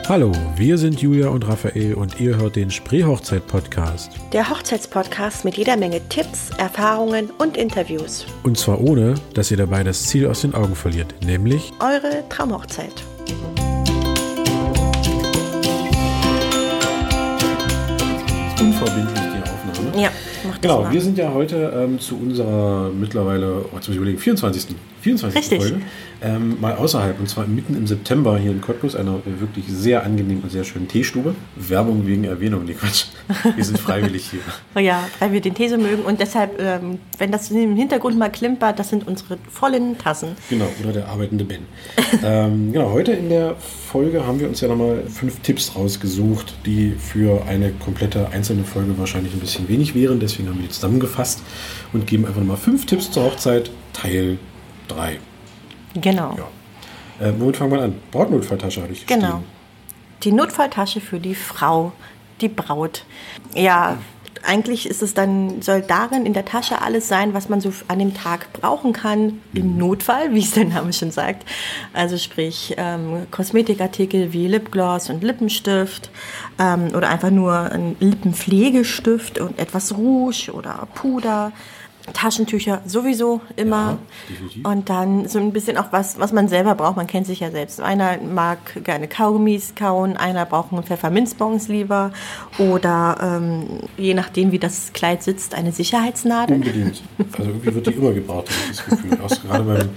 Hallo, wir sind Julia und Raphael und ihr hört den Spreehochzeit-Podcast. Der Hochzeitspodcast mit jeder Menge Tipps, Erfahrungen und Interviews. Und zwar ohne, dass ihr dabei das Ziel aus den Augen verliert, nämlich eure Traumhochzeit. Unverbindlich die Aufnahme. Ja, mach das Genau, mal. wir sind ja heute zu unserer mittlerweile, jetzt muss ich überlegen, 24. Richtig. Folge, mal außerhalb, und zwar mitten im September hier in Cottbus, einer wirklich sehr angenehmen und sehr schönen Teestube. Werbung wegen Erwähnung, nee Quatsch, wir sind freiwillig hier. Oh ja, weil wir den Tee so mögen und deshalb, wenn das im Hintergrund mal klimpert, das sind unsere vollen Tassen. Genau, oder der arbeitende Ben. Genau, heute in der Folge haben wir uns ja nochmal 5 Tipps rausgesucht, die für eine komplette einzelne Folge wahrscheinlich ein bisschen wenig wären. Deswegen haben wir die zusammengefasst und geben einfach nochmal 5 Tipps zur Hochzeit, Teil 3. Genau. Ja. Womit fangen wir an? Brautnotfalltasche hatte ich Genau. stehen. Die Notfalltasche für die Frau, die Braut. Ja, eigentlich ist es dann, soll darin in der Tasche alles sein, was man so an dem Tag brauchen kann, im Notfall, wie es der Name schon sagt. Also sprich Kosmetikartikel wie Lipgloss und Lippenstift oder einfach nur ein Lippenpflegestift und etwas Rouge oder Puder. Taschentücher sowieso immer. Ja, definitiv. Und dann so ein bisschen auch was man selber braucht. Man kennt sich ja selbst. Einer mag gerne Kaugummis kauen, einer braucht einen Pfefferminzbons lieber oder je nachdem, wie das Kleid sitzt, eine Sicherheitsnadel. Unbedingt. Also irgendwie wird die immer gebraucht, habe ich das Gefühl. Auch gerade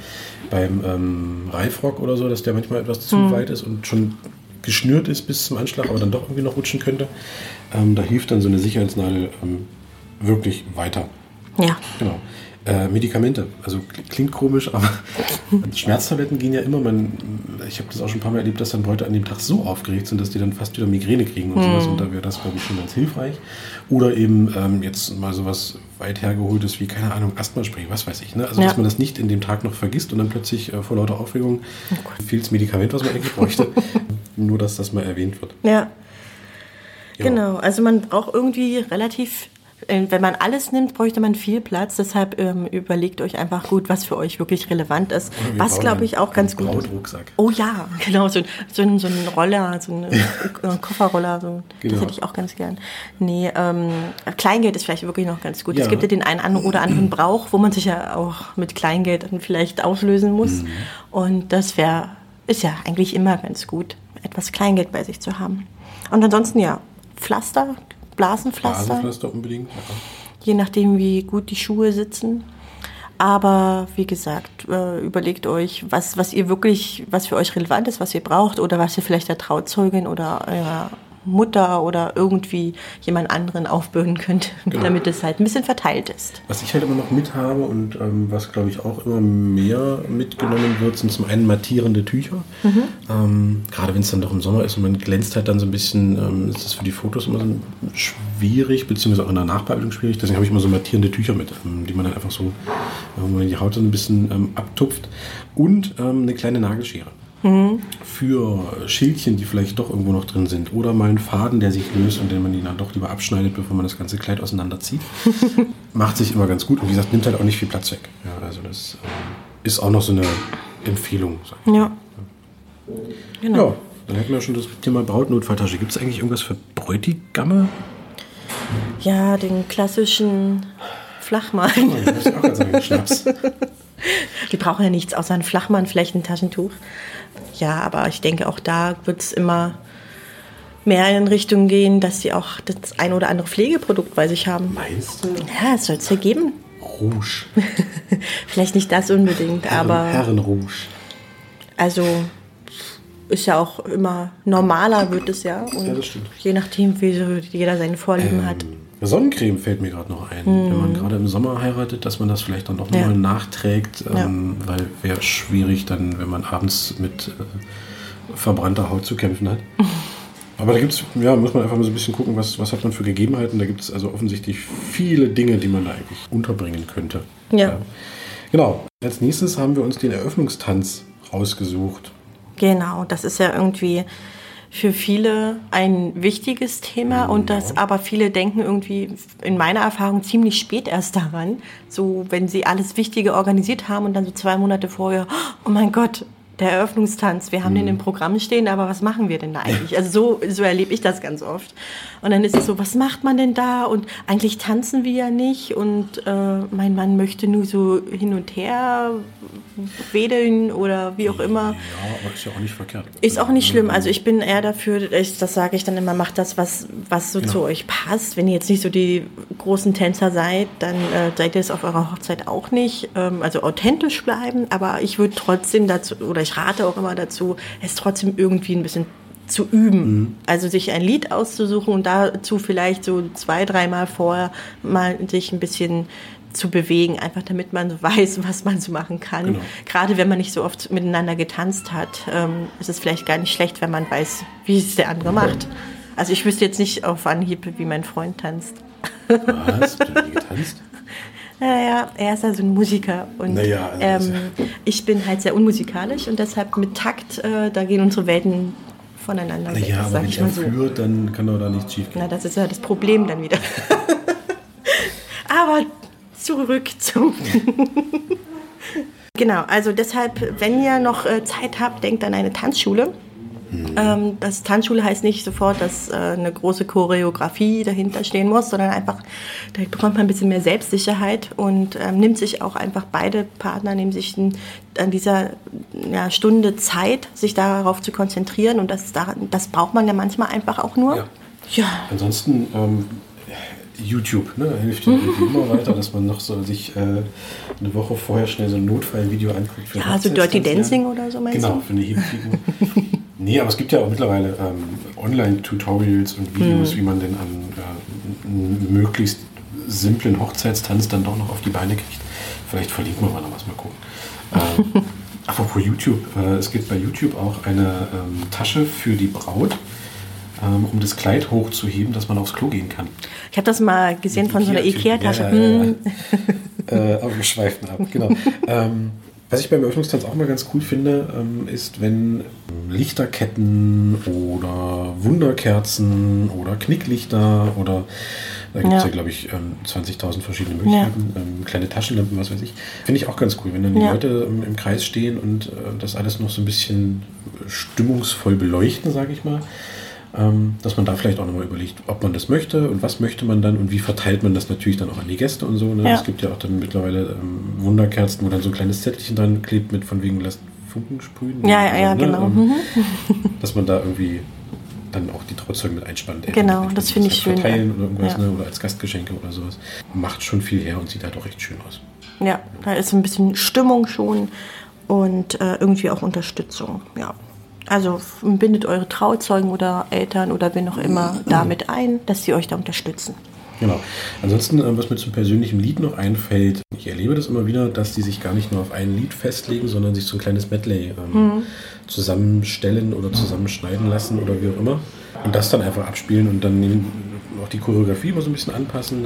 beim Reifrock oder so, dass der manchmal etwas zu weit ist und schon geschnürt ist bis zum Anschlag, aber dann doch irgendwie noch rutschen könnte. Da hilft dann so eine Sicherheitsnadel wirklich weiter. Ja. Genau. Medikamente. Also klingt komisch, aber Schmerztabletten gehen ja immer. Ich habe das auch schon ein paar Mal erlebt, dass dann Leute an dem Tag so aufgeregt sind, dass die dann fast wieder Migräne kriegen und sowas. Und da wäre das, glaube ich, schon ganz hilfreich. Oder eben jetzt mal sowas weit hergeholtes wie, keine Ahnung, Asthmaspray, was weiß ich. Ne? Also, dass man das nicht in dem Tag noch vergisst und dann plötzlich vor lauter Aufregung fehlt das Medikament, was man eigentlich bräuchte. Nur, dass das mal erwähnt wird. Ja. Genau. Also man braucht irgendwie relativ... Wenn man alles nimmt, bräuchte man viel Platz. Deshalb überlegt euch einfach gut, was für euch wirklich relevant ist. Was, glaube ich, auch ganz gut ist. Rucksack. Oh ja, genau. So ein Roller, so ein Kofferroller. So. Genau. Das hätte ich auch ganz gern. Nee, Kleingeld ist vielleicht wirklich noch ganz gut. Ja. Es gibt ja den einen oder anderen Brauch, wo man sich ja auch mit Kleingeld dann vielleicht auslösen muss. Und das ist ja eigentlich immer ganz gut, etwas Kleingeld bei sich zu haben. Und ansonsten ja, Pflaster, Blasenpflaster unbedingt. Ja. Je nachdem, wie gut die Schuhe sitzen. Aber wie gesagt, überlegt euch, was für euch relevant ist, was ihr braucht oder was ihr vielleicht der Trauzeugin oder eurer Mutter oder irgendwie jemand anderen aufbürden könnt, damit es halt ein bisschen verteilt ist. Was ich halt immer noch mit habe und was, glaube ich, auch immer mehr mitgenommen wird, sind zum einen mattierende Tücher. Gerade wenn es dann doch im Sommer ist und man glänzt halt dann so ein bisschen, ist das für die Fotos immer so schwierig, beziehungsweise auch in der Nachbearbeitung schwierig. Deswegen habe ich immer so mattierende Tücher mit, die man dann einfach so, wo man die Haut so ein bisschen abtupft. Und eine kleine Nagelschere. Für Schildchen, die vielleicht doch irgendwo noch drin sind. Oder mal einen Faden, der sich löst und den man ihn dann doch lieber abschneidet, bevor man das ganze Kleid auseinanderzieht. Macht sich immer ganz gut und wie gesagt, nimmt halt auch nicht viel Platz weg. Ja, also das ist auch noch so eine Empfehlung. Sag ich. Ja. Genau. Ja, dann hätten wir schon das Thema Brautnotfalltasche. Gibt es eigentlich irgendwas für Bräutigamme? Ja, den klassischen Flachmann. Oh, ich muss auch gerade sagen, Schnaps. Die brauchen ja nichts außer ein Flachmann, vielleicht ein Taschentuch. Ja, aber ich denke, auch da wird es immer mehr in Richtung gehen, dass sie auch das ein oder andere Pflegeprodukt bei sich haben. Meinst du? Ja, es soll es ja geben. Rouge. Vielleicht nicht das unbedingt, aber Herrenrouge. also ist ja auch immer normaler wird es ja. Und Ja, das stimmt. je nachdem, wie so jeder seine Vorlieben hat. Sonnencreme fällt mir gerade noch ein. Wenn man gerade im Sommer heiratet, dass man das vielleicht dann doch nochmal nachträgt, weil wäre schwierig dann, wenn man abends mit verbrannter Haut zu kämpfen hat. Aber da gibt's, muss man einfach mal so ein bisschen gucken, was hat man für Gegebenheiten. Da gibt es also offensichtlich viele Dinge, die man da eigentlich unterbringen könnte. Ja. Genau. Als nächstes haben wir uns den Eröffnungstanz rausgesucht. Genau, das ist ja irgendwie für viele ein wichtiges Thema und das aber viele denken irgendwie in meiner Erfahrung ziemlich spät erst daran, so wenn sie alles Wichtige organisiert haben und dann so 2 Monate vorher, oh mein Gott, der Eröffnungstanz. Wir haben den im Programm stehen, aber was machen wir denn da eigentlich? Also so erlebe ich das ganz oft. Und dann ist es so, was macht man denn da? Und eigentlich tanzen wir ja nicht. Und mein Mann möchte nur so hin und her wedeln oder wie auch immer. Ja, aber ist ja auch nicht verkehrt. Ist auch nicht schlimm. Also ich bin eher dafür, das sage ich dann immer, macht das, was so zu euch passt. Wenn ihr jetzt nicht so die großen Tänzer seid, dann seid ihr es auf eurer Hochzeit auch nicht. Also authentisch bleiben, aber ich würde trotzdem dazu, oder ich rate auch immer dazu, es trotzdem irgendwie ein bisschen zu üben. Also sich ein Lied auszusuchen und dazu vielleicht so 2-3 Mal vorher mal sich ein bisschen zu bewegen, einfach damit man so weiß, was man so machen kann. Genau. Gerade wenn man nicht so oft miteinander getanzt hat, ist es vielleicht gar nicht schlecht, wenn man weiß, wie es der andere macht. Also ich wüsste jetzt nicht auf Anhieb, wie mein Freund tanzt. Was? Habt ihr nie getanzt? Naja, er ist also ein Musiker und Naja, also ich bin halt sehr unmusikalisch und deshalb mit Takt, da gehen unsere Welten voneinander weg, Naja, aber sag wenn ich mal er so. führt, dann kann doch da nichts schief gehen. Na, das ist ja das Problem dann wieder. Aber zurück zum... Genau, also deshalb, wenn ihr noch Zeit habt, denkt an eine Tanzschule. Das Tanzschule heißt nicht sofort, dass eine große Choreografie dahinter stehen muss, sondern einfach, da bekommt man ein bisschen mehr Selbstsicherheit und nimmt sich auch einfach, beide Partner nehmen sich an dieser Stunde Zeit, sich darauf zu konzentrieren und das braucht man ja manchmal einfach auch nur. Ja. Ansonsten YouTube, ne, hilft ja irgendwie immer weiter, dass man noch so sich eine Woche vorher schnell so ein Notfallvideo anguckt. Für Ja, so Dirty Dancing oder so meinst du? Genau, für eine Hebefigur. Nee, aber es gibt ja auch mittlerweile Online-Tutorials und Videos, wie man denn an möglichst simplen Hochzeitstanz dann doch noch auf die Beine kriegt. Vielleicht verlinken wir mal noch was, mal gucken. Apropos YouTube, es gibt bei YouTube auch eine Tasche für die Braut, um das Kleid hochzuheben, dass man aufs Klo gehen kann. Ich habe das mal gesehen von so einer Ikea-Tasche. Aber wir schweifen ab, genau. Was ich beim Eröffnungstanz auch mal ganz cool finde, ist, wenn Lichterketten oder Wunderkerzen oder Knicklichter oder da gibt es ja, glaube ich, 20.000 verschiedene Möglichkeiten, kleine Taschenlampen, was weiß ich. Finde ich auch ganz cool, wenn dann die Leute im Kreis stehen und das alles noch so ein bisschen stimmungsvoll beleuchten, sage ich mal. Dass man da vielleicht auch nochmal überlegt, ob man das möchte und was möchte man dann und wie verteilt man das natürlich dann auch an die Gäste und so. Ne? Ja. Es gibt ja auch dann mittlerweile Wunderkerzen, wo dann so ein kleines Zettelchen dran klebt mit von wegen lasst Funken sprühen. Ja, genau. Dass man da irgendwie dann auch die Trauzeugen mit einspannt. Genau, das finde ich schön. Verteilen oder irgendwas, ne? Oder als Gastgeschenke oder sowas. Macht schon viel her und sieht halt auch recht schön aus. Ja, da ist ein bisschen Stimmung schon und irgendwie auch Unterstützung, ja. Also bindet eure Trauzeugen oder Eltern oder wen auch immer damit ein, dass sie euch da unterstützen. Genau. Ansonsten, was mir zum persönlichen Lied noch einfällt, ich erlebe das immer wieder, dass die sich gar nicht nur auf ein Lied festlegen, sondern sich so ein kleines Medley zusammenstellen oder zusammenschneiden lassen oder wie auch immer. Und das dann einfach abspielen und dann auch die Choreografie mal so ein bisschen anpassen,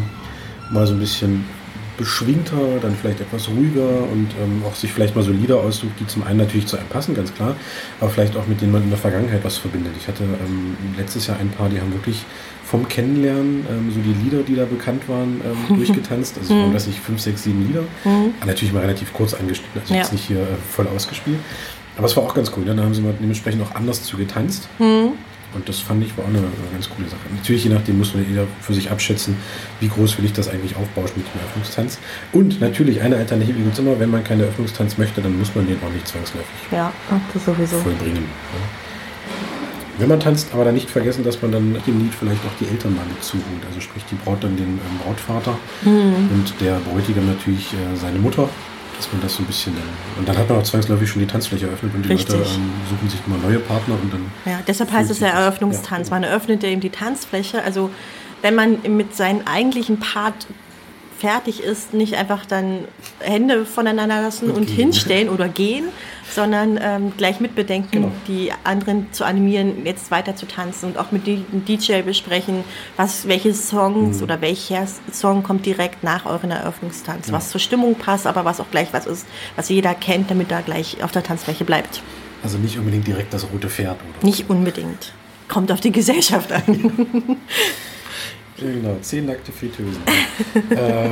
mal so ein bisschen beschwingter, dann vielleicht etwas ruhiger und auch sich vielleicht mal so Lieder aussucht, die zum einen natürlich zu einem passen, ganz klar, aber vielleicht auch mit denen man in der Vergangenheit was verbindet. Ich hatte letztes Jahr ein Paar, die haben wirklich vom Kennenlernen so die Lieder, die da bekannt waren, durchgetanzt. Also waren das nicht 5, 6, 7 Lieder. Natürlich mal relativ kurz angeschnitten, also jetzt nicht hier voll ausgespielt. Aber es war auch ganz cool. Dann haben sie mal dementsprechend auch anders zu getanzt. Und das fand ich war auch eine ganz coole Sache. Natürlich, je nachdem muss man jeder für sich abschätzen, wie groß will ich das eigentlich aufbauschen mit dem Eröffnungstanz. Und natürlich, eine Alternative gibt es immer, wenn man keinen Eröffnungstanz möchte, dann muss man den auch nicht zwangsläufig das sowieso vollbringen. Ja. Wenn man tanzt, aber dann nicht vergessen, dass man dann dem Lied vielleicht auch die Eltern mal mit zuholt. Also sprich die Braut dann den Brautvater und der Bräutigam natürlich seine Mutter. Dass man das so ein bisschen und dann hat man auch zwangsläufig schon die Tanzfläche eröffnet und die Leute suchen sich immer neue Partner und dann. Ja, deshalb heißt es ja Eröffnungstanz. Man eröffnet ja eben die Tanzfläche. Also wenn man mit seinem eigentlichen Part fertig ist, nicht einfach dann Hände voneinander lassen und hinstellen oder gehen, sondern gleich mitbedenken, die anderen zu animieren, jetzt weiter zu tanzen und auch mit dem DJ besprechen, welche Songs oder welcher Song kommt direkt nach euren Eröffnungstanz, was zur Stimmung passt, aber was auch gleich was ist, was jeder kennt, damit er gleich auf der Tanzfläche bleibt. Also nicht unbedingt direkt das rote Pferd, oder? Nicht unbedingt. Kommt auf die Gesellschaft an. Genau, 10 nackte Fritteusen.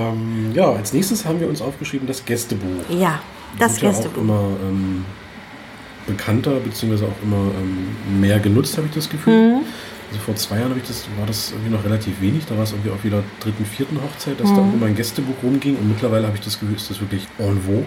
Als nächstes haben wir uns aufgeschrieben das Gästebuch. Ja, das Gästebuch. Ja auch immer bekannter, beziehungsweise auch immer mehr genutzt, habe ich das Gefühl. Also vor 2 Jahren war das irgendwie noch relativ wenig. Da war es irgendwie auf jeder 3., 4. Hochzeit, dass da irgendwo mein Gästebuch rumging. Und mittlerweile habe ich das Gefühl, ist das wirklich en vogue.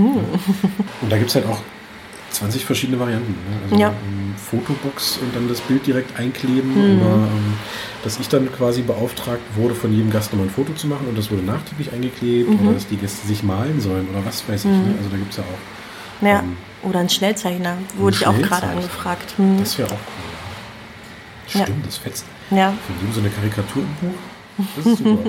Und da gibt es halt auch 20 verschiedene Varianten. Ne? Also Fotobox und dann das Bild direkt einkleben. Oder, dass ich dann quasi beauftragt wurde, von jedem Gast nochmal ein Foto zu machen. Und das wurde nachträglich eingeklebt. Oder dass die Gäste sich malen sollen. Oder was weiß ich. Ne? Also da gibt es ja auch... Ja, oder ein Schnellzeichner. Wurde ich auch gerade angefragt. Das wäre auch cool. Stimmt, das fetzt. Ja. Von jedem so eine Karikatur im Buch. Das ist super.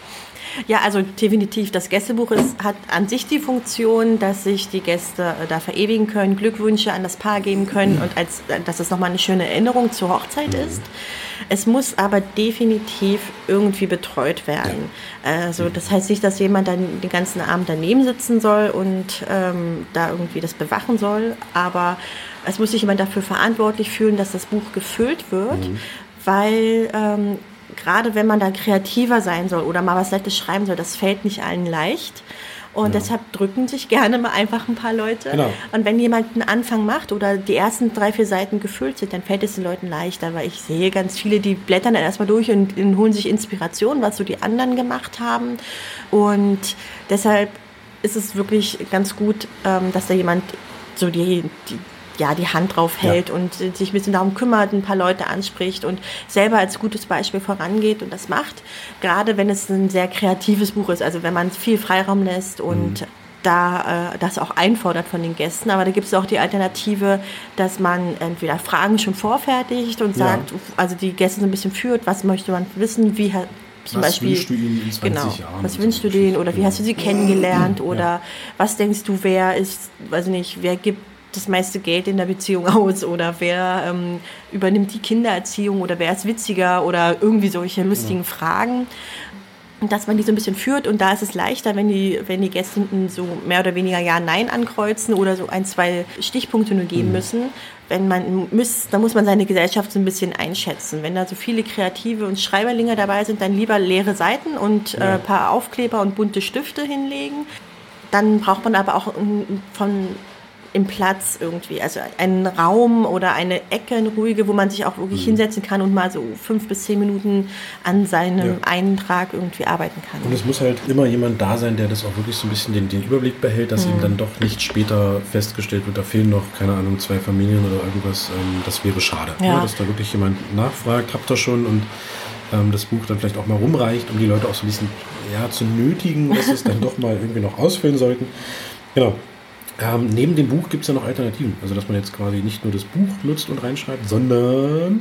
Ja, also definitiv. Das Gästebuch hat an sich die Funktion, dass sich die Gäste da verewigen können, Glückwünsche an das Paar geben können und dass es nochmal eine schöne Erinnerung zur Hochzeit ist. Es muss aber definitiv irgendwie betreut werden. Also das heißt nicht, dass jemand dann den ganzen Abend daneben sitzen soll und da irgendwie das bewachen soll, aber es muss sich jemand dafür verantwortlich fühlen, dass das Buch gefüllt wird, weil gerade wenn man da kreativer sein soll oder mal was Nettes schreiben soll, das fällt nicht allen leicht. Und deshalb drücken sich gerne mal einfach ein paar Leute. Genau. Und wenn jemand einen Anfang macht oder die ersten 3, 4 Seiten gefüllt sind, dann fällt es den Leuten leichter, weil ich sehe ganz viele, die blättern dann erstmal durch und holen sich Inspiration, was so die anderen gemacht haben. Und deshalb ist es wirklich ganz gut, dass da jemand so die Hand drauf hält und sich ein bisschen darum kümmert, ein paar Leute anspricht und selber als gutes Beispiel vorangeht und das macht. Gerade wenn es ein sehr kreatives Buch ist, also wenn man viel Freiraum lässt und da das auch einfordert von den Gästen. Aber da gibt es auch die Alternative, dass man entweder Fragen schon vorfertigt und sagt, also die Gäste so ein bisschen führt, was möchte man wissen, wie zum Beispiel, wünschst du ihnen in 20 Jahren? Was wünschst du denen oder wie hast du sie kennengelernt oder was denkst du, wer gibt das meiste Geld in der Beziehung aus oder wer übernimmt die Kindererziehung oder wer ist witziger oder irgendwie solche lustigen Fragen. Und dass man die so ein bisschen führt und da ist es leichter, wenn die Gäste hinten so mehr oder weniger Ja, Nein ankreuzen oder so 1, 2 Stichpunkte nur geben müssen. Dann muss man seine Gesellschaft so ein bisschen einschätzen. Wenn da so viele Kreative und Schreiberlinge dabei sind, dann lieber leere Seiten und ein paar Aufkleber und bunte Stifte hinlegen. Dann braucht man aber auch im Platz irgendwie, also einen Raum oder eine Ecke, eine ruhige, wo man sich auch wirklich hinsetzen kann und mal so 5 bis 10 Minuten an seinem Eintrag irgendwie arbeiten kann. Und es muss halt immer jemand da sein, der das auch wirklich so ein bisschen den Überblick behält, dass ihm dann doch nicht später festgestellt wird, da fehlen noch, keine Ahnung, 2 Familien oder irgendwas, das wäre schade. Ja. Dass da wirklich jemand nachfragt, habt ihr schon und das Buch dann vielleicht auch mal rumreicht, um die Leute auch so ein bisschen zu nötigen, dass sie es dann doch mal irgendwie noch ausfüllen sollten. Genau. Neben dem Buch gibt es ja noch Alternativen. Also, dass man jetzt quasi nicht nur das Buch nutzt und reinschreibt, sondern...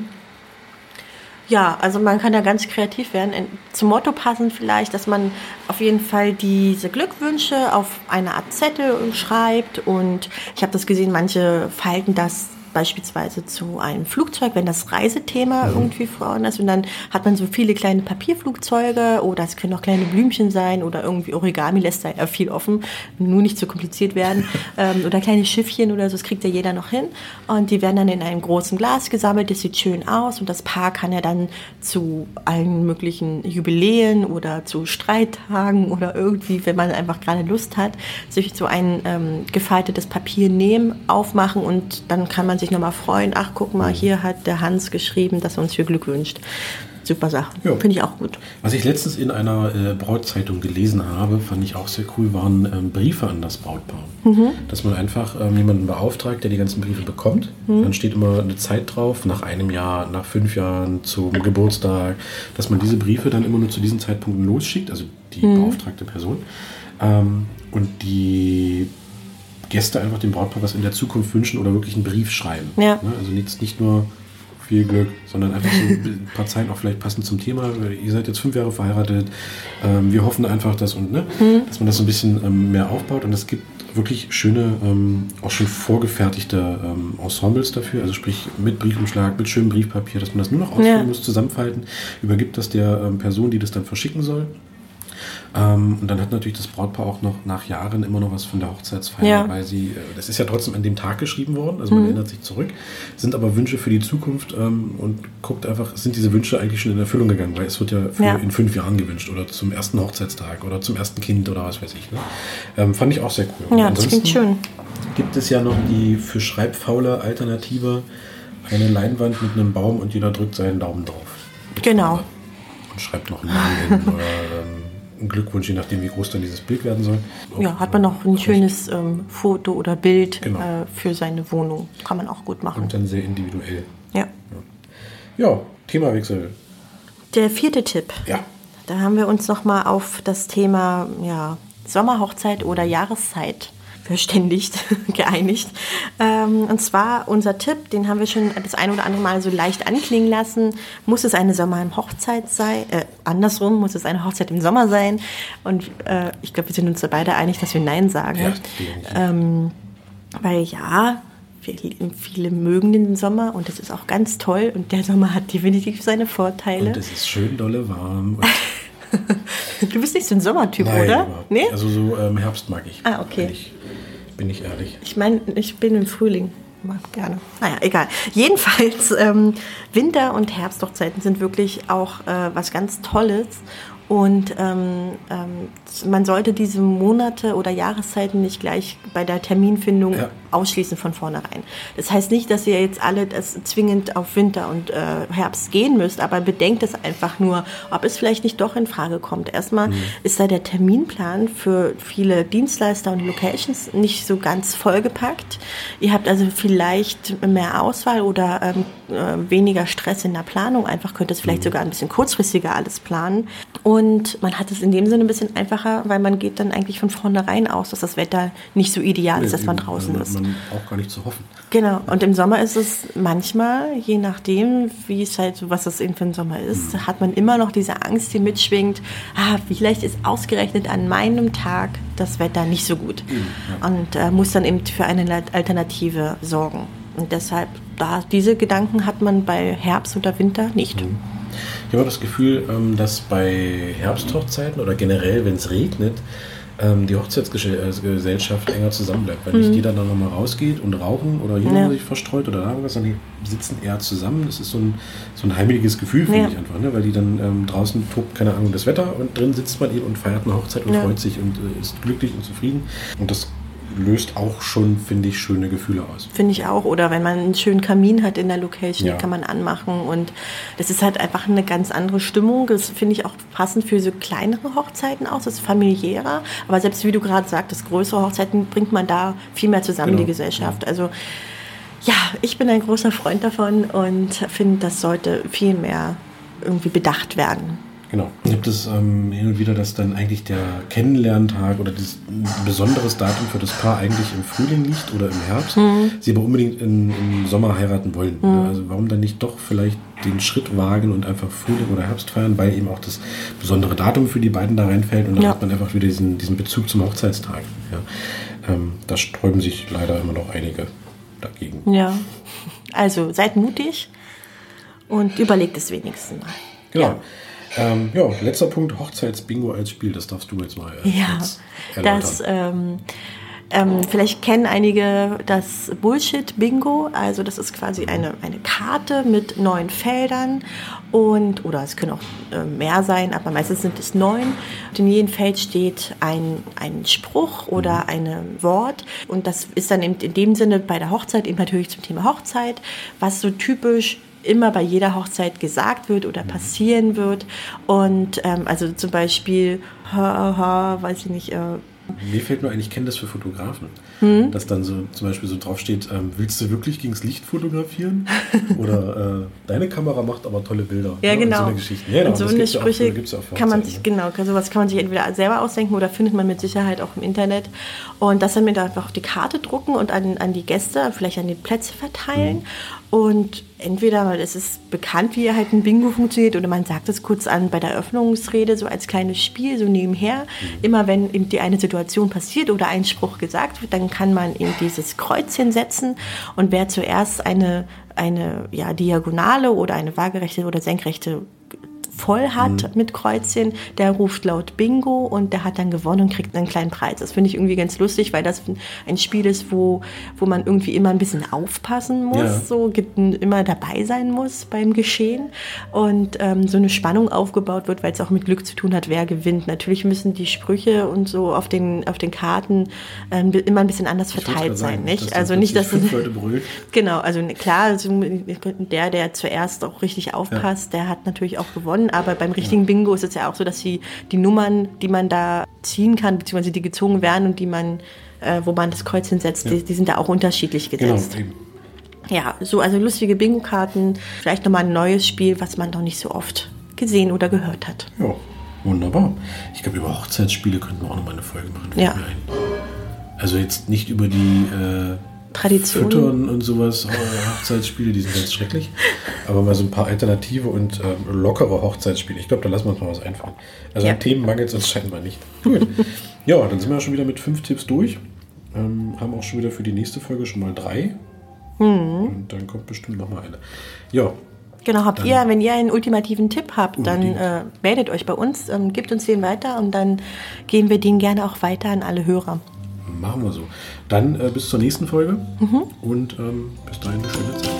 Ja, also man kann da ganz kreativ werden. Zum Motto passend vielleicht, dass man auf jeden Fall diese Glückwünsche auf eine Art Zettel schreibt. Und ich habe das gesehen, manche falten das beispielsweise zu einem Flugzeug, wenn das Reisethema irgendwie vorhanden ist. Und dann hat man so viele kleine Papierflugzeuge oder es können auch kleine Blümchen sein oder irgendwie Origami lässt da ja viel offen, nur nicht zu kompliziert werden. Oder kleine Schiffchen oder so, das kriegt ja jeder noch hin. Und die werden dann in einem großen Glas gesammelt, das sieht schön aus und das Paar kann ja dann zu allen möglichen Jubiläen oder zu Streittagen oder irgendwie, wenn man einfach gerade Lust hat, sich so ein gefaltetes Papier nehmen, aufmachen und dann kann man sich nochmal freuen, ach guck mal, hier hat der Hans geschrieben, dass er uns viel Glück wünscht. Super Sache, finde ich auch gut. Was ich letztens in einer Brautzeitung gelesen habe, fand ich auch sehr cool, waren Briefe an das Brautpaar. Dass man einfach jemanden beauftragt, der die ganzen Briefe bekommt. Dann steht immer eine Zeit drauf, nach 1 Jahr, nach 5 Jahren, zum Geburtstag, dass man diese Briefe dann immer nur zu diesen Zeitpunkten losschickt, also die beauftragte Person. Und die Gäste einfach dem Brautpaar was in der Zukunft wünschen oder wirklich einen Brief schreiben. Ja. Also nicht nur viel Glück, sondern einfach so ein paar Zeilen auch vielleicht passend zum Thema. Ihr seid jetzt 5 Jahre verheiratet. Wir hoffen einfach, dass man das so ein bisschen mehr aufbaut. Und es gibt wirklich schöne, auch schon vorgefertigte Ensembles dafür. Also sprich mit Briefumschlag, mit schönem Briefpapier, dass man das nur noch ausfüllen muss, zusammenfalten, übergibt das der Person, die das dann verschicken soll. Und dann hat natürlich das Brautpaar auch noch nach Jahren immer noch was von der Hochzeitsfeier, weil das ist ja trotzdem an dem Tag geschrieben worden, also man erinnert sich zurück, sind aber Wünsche für die Zukunft und guckt einfach, sind diese Wünsche eigentlich schon in Erfüllung gegangen, weil es wird ja in 5 Jahren gewünscht oder zum ersten Hochzeitstag oder zum ersten Kind oder was weiß ich. Ne? Fand ich auch sehr cool. Ja, das klingt schön. gibt es ja noch die für Schreibfaule Alternative, eine Leinwand mit einem Baum und jeder drückt seinen Daumen drauf. Genau. Und schreibt noch einen Namen hin oder einen Glückwunsch, je nachdem, wie groß dann dieses Bild werden soll. Ja, hat man noch ein schönes Foto oder Bild Genau. für seine Wohnung. Kann man auch gut machen. Und dann sehr individuell. Ja. Ja, Themawechsel. Der 4. Tipp. Ja. Da haben wir uns nochmal auf das Thema Sommerhochzeit oder Jahreszeit verständigt, geeinigt. Und zwar unser Tipp, den haben wir schon das ein oder andere Mal so leicht anklingen lassen. Muss es eine Sommerhochzeit sein? Andersrum, muss es eine Hochzeit im Sommer sein? Und ich glaube, wir sind uns da beide einig, dass wir Nein sagen. Ja, weil viele mögen den Sommer und das ist auch ganz toll. Und der Sommer hat definitiv seine Vorteile. Und es ist schön dolle warm. Du bist nicht so ein Sommertyp, Nein, oder? überhaupt Nee? nicht. Also so Herbst mag ich. Ah, okay. Bin ich ehrlich. Ich meine, ich bin im Frühling. Mag gerne. Naja, egal. Jedenfalls, Winter- und Herbsthochzeiten sind wirklich auch was ganz Tolles. Und man sollte diese Monate oder Jahreszeiten nicht gleich bei der Terminfindung ausschließen von vornherein. Das heißt nicht, dass ihr jetzt alle das zwingend auf Winter und Herbst gehen müsst, aber bedenkt es einfach nur, ob es vielleicht nicht doch in Frage kommt. Erstmal ist da der Terminplan für viele Dienstleister und Locations nicht so ganz vollgepackt. Ihr habt also vielleicht mehr Auswahl oder weniger Stress in der Planung. Einfach könnt ihr es vielleicht sogar ein bisschen kurzfristiger alles planen. Und man hat es in dem Sinne ein bisschen einfacher, weil man geht dann eigentlich von vornherein aus, dass das Wetter nicht so ideal ist, dass man draußen ist. Man braucht gar nicht zu hoffen. Genau. Und im Sommer ist es manchmal, je nachdem, wie es halt so, was das eben für ein Sommer ist, hat man immer noch diese Angst, die mitschwingt. Vielleicht ist ausgerechnet an meinem Tag das Wetter nicht so gut. Und muss dann eben für eine Alternative sorgen. Und deshalb, diese Gedanken hat man bei Herbst oder Winter nicht. Ich habe das Gefühl, dass bei Herbsthochzeiten oder generell, wenn es regnet, die Hochzeitsgesellschaft enger zusammenbleibt, weil nicht jeder dann nochmal rausgeht und rauchen oder jeder sich verstreut oder da irgendwas, sondern die sitzen eher zusammen. Das ist so ein heimeliges Gefühl, finde ich einfach, ne? Weil die dann draußen tobt, keine Ahnung, das Wetter und drin sitzt man eben und feiert eine Hochzeit und freut sich und ist glücklich und zufrieden. Und das löst auch schon, finde ich, schöne Gefühle aus. Finde ich auch. Oder wenn man einen schönen Kamin hat in der Location, den kann man anmachen. Und das ist halt einfach eine ganz andere Stimmung. Das finde ich auch passend für so kleinere Hochzeiten aus. Das ist familiärer. Aber selbst wie du gerade sagtest, größere Hochzeiten bringt man da viel mehr zusammen, die Gesellschaft. Also ja, ich bin ein großer Freund davon und finde, das sollte viel mehr irgendwie bedacht werden. Genau. Gibt es hin und wieder, dass dann eigentlich der Kennenlerntag oder das ein besonderes Datum für das Paar eigentlich im Frühling liegt oder im Herbst, sie aber unbedingt im Sommer heiraten wollen. Also warum dann nicht doch vielleicht den Schritt wagen und einfach Frühling oder Herbst feiern, weil eben auch das besondere Datum für die beiden da reinfällt und dann hat man einfach wieder diesen Bezug zum Hochzeitstag. Ja. Da sträuben sich leider immer noch einige dagegen. Ja, also seid mutig und überlegt es wenigstens mal. Genau. Letzter Punkt, Hochzeitsbingo als Spiel, das darfst du jetzt mal erläutern. Vielleicht kennen einige das Bullshit-Bingo, also das ist quasi eine Karte mit 9 Feldern oder es können auch mehr sein, aber meistens sind es 9. Und in jedem Feld steht ein Spruch oder ein Wort und das ist dann eben in dem Sinne bei der Hochzeit eben natürlich zum Thema Hochzeit, was so typisch immer bei jeder Hochzeit gesagt wird oder passieren wird. Und also zum Beispiel, weiß ich nicht. Mir fällt nur ein, ich kenne das für Fotografen, dass dann so zum Beispiel so drauf steht, willst du wirklich gegens Licht fotografieren? Oder deine Kamera macht aber tolle Bilder. Ja, genau. Und so eine Geschichte. Ja, und so eine Sprüche kann man sich, sowas kann man sich entweder selber ausdenken oder findet man mit Sicherheit auch im Internet. Und das dann mit einfach auf die Karte drucken und an die Gäste, vielleicht an die Plätze verteilen. Und entweder, weil es ist bekannt, wie halt ein Bingo funktioniert, oder man sagt es kurz an bei der Eröffnungsrede, so als kleines Spiel, so nebenher. Immer wenn eben die eine Situation passiert oder ein Spruch gesagt wird, dann kann man eben dieses Kreuzchen setzen und wer zuerst eine Diagonale oder eine waagerechte oder senkrechte voll hat mit Kreuzchen, der ruft laut Bingo und der hat dann gewonnen und kriegt einen kleinen Preis. Das finde ich irgendwie ganz lustig, weil das ein Spiel ist, wo man irgendwie immer ein bisschen aufpassen muss, so immer dabei sein muss beim Geschehen und so eine Spannung aufgebaut wird, weil es auch mit Glück zu tun hat, wer gewinnt. Natürlich müssen die Sprüche und so auf den Karten immer ein bisschen anders verteilt sein, nicht? Also nicht, dass 5 Leute brüllt. Genau, also klar, also der zuerst auch richtig aufpasst, der hat natürlich auch gewonnen, aber beim richtigen Bingo ist es ja auch so, dass die Nummern, die man da ziehen kann, beziehungsweise die gezogen werden und die man, wo man das Kreuz hinsetzt, die sind da auch unterschiedlich gesetzt. Genau, eben. Ja, so also lustige Bingo-Karten, vielleicht nochmal ein neues Spiel, was man noch nicht so oft gesehen oder gehört hat. Ja, wunderbar. Ich glaube, über Hochzeitsspiele könnten wir auch nochmal eine Folge machen. Ja. Also jetzt nicht über die Traditionen Füttern und sowas, Hochzeitsspiele, die sind ganz schrecklich. Aber mal so ein paar alternative und lockere Hochzeitsspiele. Ich glaube, da lassen wir uns mal was einfallen. Also an Themen mangelt es uns scheinbar nicht. Gut. Ja, dann sind wir schon wieder mit 5 Tipps durch. Haben auch schon wieder für die nächste Folge schon mal 3. Und dann kommt bestimmt noch mal eine. Ja. Genau, wenn ihr einen ultimativen Tipp habt, dann meldet euch bei uns, gebt uns den weiter und dann geben wir den gerne auch weiter an alle Hörer. Machen wir so. Dann bis zur nächsten Folge und bis dahin eine schöne Zeit.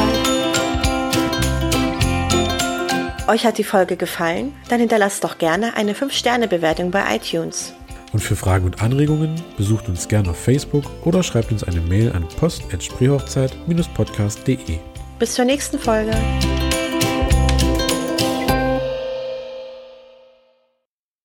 Euch hat die Folge gefallen? Dann hinterlasst doch gerne eine 5-Sterne-Bewertung bei iTunes. Und für Fragen und Anregungen besucht uns gerne auf Facebook oder schreibt uns eine Mail an post@spreehochzeit-podcast.de. Bis zur nächsten Folge.